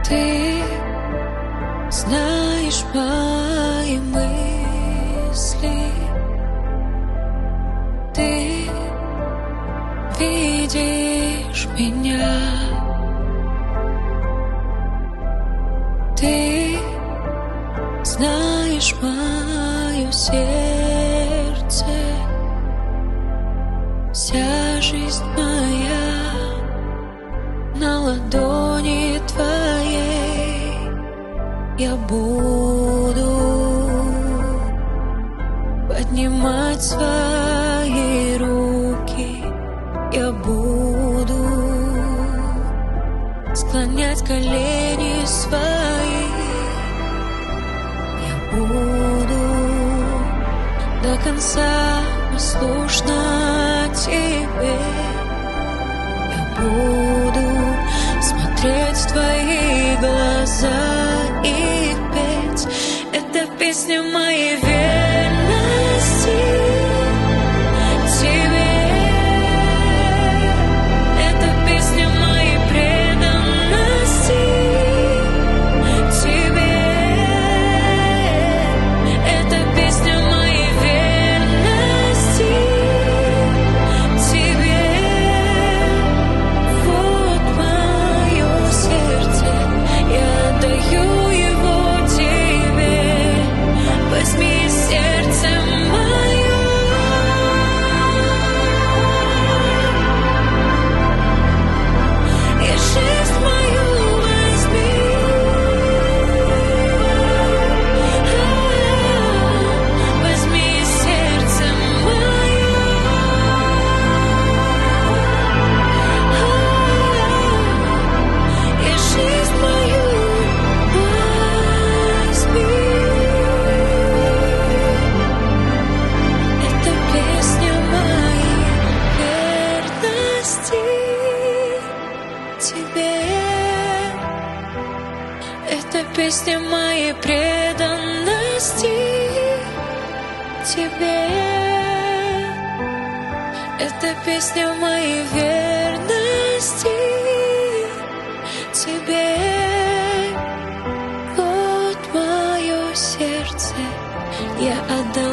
Ты знаешь мои мысли, ты видишь меня, ты знаешь мое сердце, вся жизнь моя на ладони твоей. Я буду поднимать свои руки, я буду склонять колени свои, я буду до конца послушна тебе, я буду смотреть в твои глаза и петь. Это песня моей верности тебе. Это песня моей преданности тебе. Это песня моей верности тебе. Вот мое сердце, я отдаю его тебе. Возьми сердце мое. И жизнь мою возьми. Возьми сердце мое. И жизнь мою возьми. Это песня моей верности тебе. Это песня моей преданности тебе. Это песня моей верности тебе. Вот мое сердце, я отдам